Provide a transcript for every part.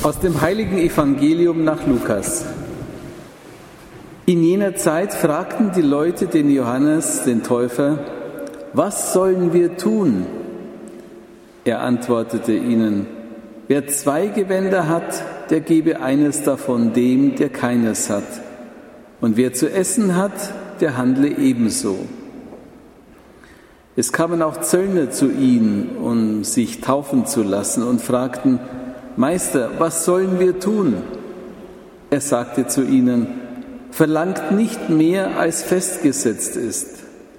Aus dem heiligen Evangelium nach Lukas. In jener Zeit fragten die Leute den Johannes, den Täufer: Was sollen wir tun? Er antwortete ihnen: Wer 2 Gewänder hat, der gebe eines davon dem, der keines hat. Und wer zu essen hat, der handle ebenso. Es kamen auch Zöllner zu ihm, um sich taufen zu lassen, und fragten: Meister, was sollen wir tun? Er sagte zu ihnen: Verlangt nicht mehr, als festgesetzt ist.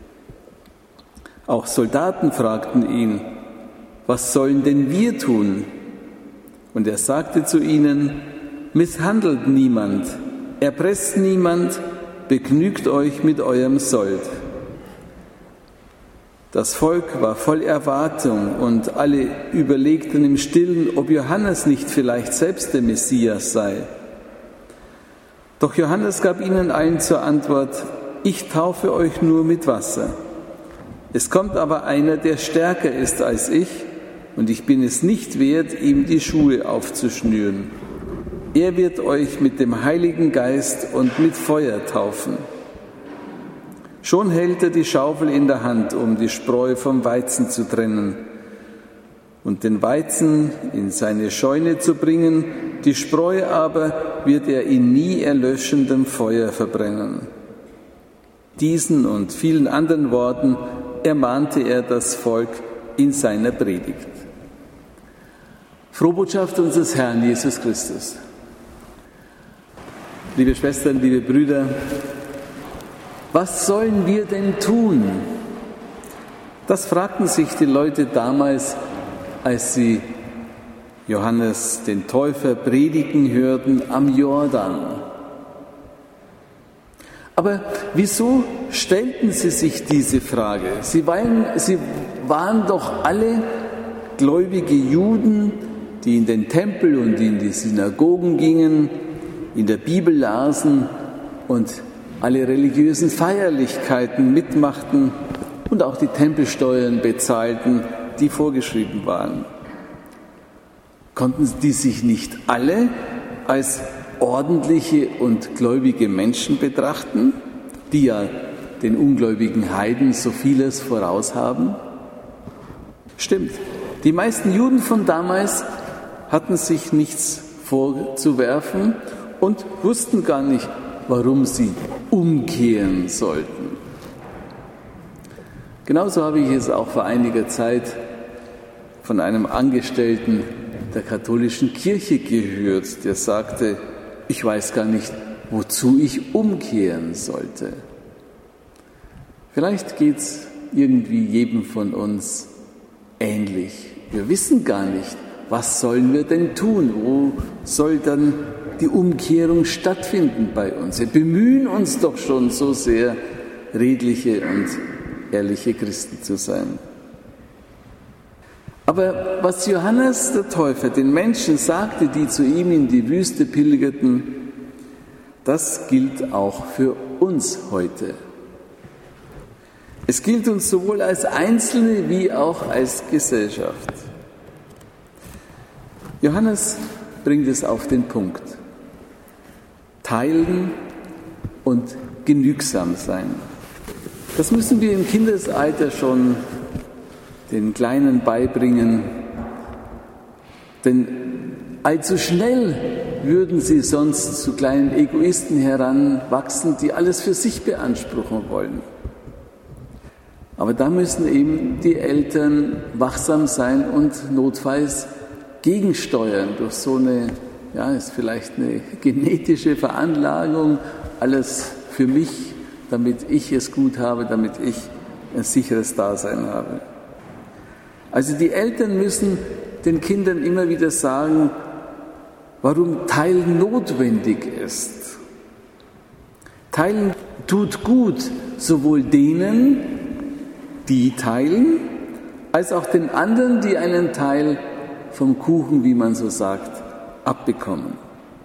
Auch Soldaten fragten ihn: Was sollen denn wir tun? Und er sagte zu ihnen: Misshandelt niemand, erpresst niemand, begnügt euch mit eurem Sold. Das Volk war voll Erwartung und alle überlegten im Stillen, ob Johannes nicht vielleicht selbst der Messias sei. Doch Johannes gab ihnen allen zur Antwort: Ich taufe euch nur mit Wasser. Es kommt aber einer, der stärker ist als ich, und ich bin es nicht wert, ihm die Schuhe aufzuschnüren. Er wird euch mit dem Heiligen Geist und mit Feuer taufen. Schon hält er die Schaufel in der Hand, um die Spreu vom Weizen zu trennen und den Weizen in seine Scheune zu bringen. Die Spreu aber wird er in nie erlöschendem Feuer verbrennen. Diesen und vielen anderen Worten ermahnte er das Volk in seiner Predigt. Frohbotschaft unseres Herrn Jesus Christus. Liebe Schwestern, liebe Brüder, was sollen wir denn tun? Das fragten sich die Leute damals, als sie Johannes den Täufer predigen hörten am Jordan. Aber wieso stellten sie sich diese Frage? Sie waren doch alle gläubige Juden, die in den Tempel und in die Synagogen gingen, in der Bibel lasen und alle religiösen Feierlichkeiten mitmachten und auch die Tempelsteuern bezahlten, die vorgeschrieben waren. Konnten die sich nicht alle als ordentliche und gläubige Menschen betrachten, die ja den ungläubigen Heiden so vieles voraus haben? Stimmt, die meisten Juden von damals hatten sich nichts vorzuwerfen und wussten gar nicht, warum sie umkehren sollten. Genauso habe ich es auch vor einiger Zeit von einem Angestellten der katholischen Kirche gehört, der sagte: Ich weiß gar nicht, wozu ich umkehren sollte. Vielleicht geht es irgendwie jedem von uns ähnlich. Wir wissen gar nicht, was sollen wir denn tun? Wo soll dann die Umkehrung stattfinden bei uns? Wir bemühen uns doch schon so sehr, redliche und ehrliche Christen zu sein. Aber was Johannes der Täufer den Menschen sagte, die zu ihm in die Wüste pilgerten, das gilt auch für uns heute. Es gilt uns sowohl als Einzelne wie auch als Gesellschaft. Johannes bringt es auf den Punkt: Teilen und genügsam sein. Das müssen wir im Kindesalter schon den Kleinen beibringen, denn allzu schnell würden sie sonst zu kleinen Egoisten heranwachsen, die alles für sich beanspruchen wollen. Aber da müssen eben die Eltern wachsam sein und notfalls gegensteuern durch so eine, ist vielleicht eine genetische Veranlagung, alles für mich, damit ich es gut habe, damit ich ein sicheres Dasein habe. Also die Eltern müssen den Kindern immer wieder sagen, warum Teilen notwendig ist. Teilen tut gut, sowohl denen, die teilen, als auch den anderen, die einen Teil vom Kuchen, wie man so sagt, abbekommen.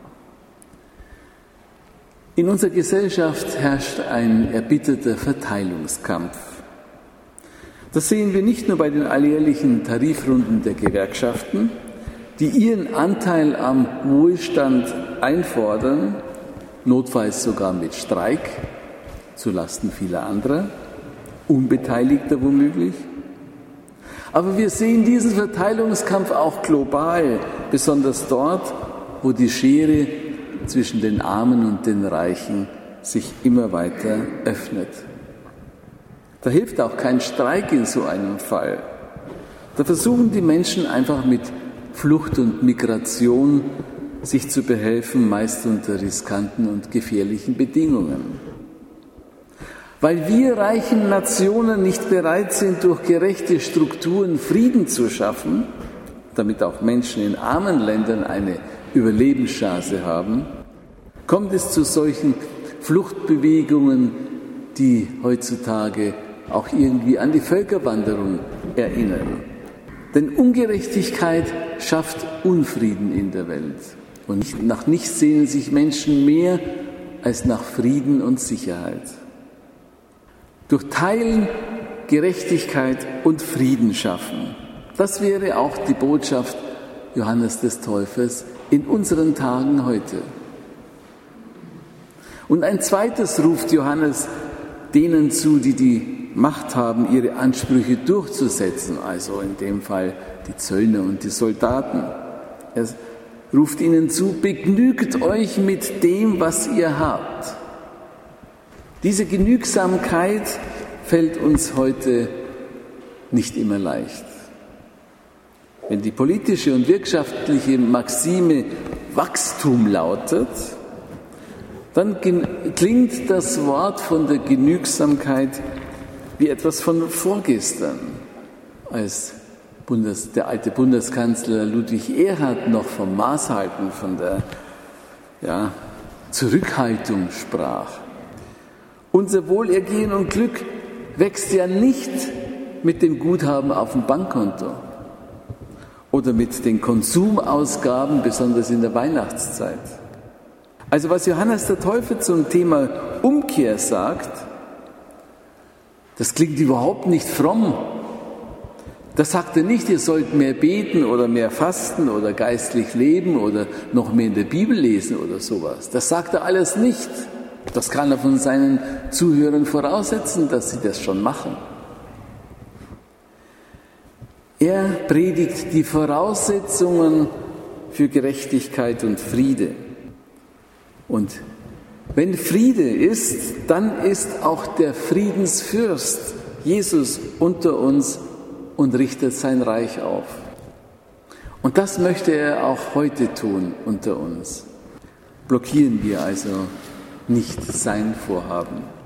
In unserer Gesellschaft herrscht ein erbitterter Verteilungskampf. Das sehen wir nicht nur bei den alljährlichen Tarifrunden der Gewerkschaften, die ihren Anteil am Wohlstand einfordern, notfalls sogar mit Streik, zulasten vieler anderer, Unbeteiligter womöglich. Aber wir sehen diesen Verteilungskampf auch global, besonders dort, wo die Schere zwischen den Armen und den Reichen sich immer weiter öffnet. Da hilft auch kein Streik in so einem Fall. Da versuchen die Menschen einfach mit Flucht und Migration sich zu behelfen, meist unter riskanten und gefährlichen Bedingungen. Weil wir reichen Nationen nicht bereit sind, durch gerechte Strukturen Frieden zu schaffen, damit auch Menschen in armen Ländern eine Überlebenschance haben, kommt es zu solchen Fluchtbewegungen, die heutzutage auch irgendwie an die Völkerwanderung erinnern. Denn Ungerechtigkeit schafft Unfrieden in der Welt. Und nach nichts sehnen sich Menschen mehr als nach Frieden und Sicherheit. Durch Teilen, Gerechtigkeit und Frieden schaffen. Das wäre auch die Botschaft Johannes des Täufers in unseren Tagen heute. Und ein zweites ruft Johannes denen zu, die die Macht haben, ihre Ansprüche durchzusetzen, also in dem Fall die Zöllner und die Soldaten. Er ruft ihnen zu, begnügt euch mit dem, was ihr habt. Diese Genügsamkeit fällt uns heute nicht immer leicht. Wenn die politische und wirtschaftliche Maxime Wachstum lautet, dann klingt das Wort von der Genügsamkeit wie etwas von vorgestern, als der alte Bundeskanzler Ludwig Erhard noch vom Maßhalten, von der Zurückhaltung sprach. Unser Wohlergehen und Glück wächst ja nicht mit dem Guthaben auf dem Bankkonto oder mit den Konsumausgaben, besonders in der Weihnachtszeit. Also was Johannes der Täufer zum Thema Umkehr sagt, das klingt überhaupt nicht fromm. Das sagt er nicht, ihr sollt mehr beten oder mehr fasten oder geistlich leben oder noch mehr in der Bibel lesen oder sowas. Das sagt er alles nicht. Das kann er von seinen Zuhörern voraussetzen, dass sie das schon machen. Er predigt die Voraussetzungen für Gerechtigkeit und Friede. Und wenn Friede ist, dann ist auch der Friedensfürst Jesus unter uns und richtet sein Reich auf. Und das möchte er auch heute tun unter uns. Blockieren wir also nicht sein Vorhaben.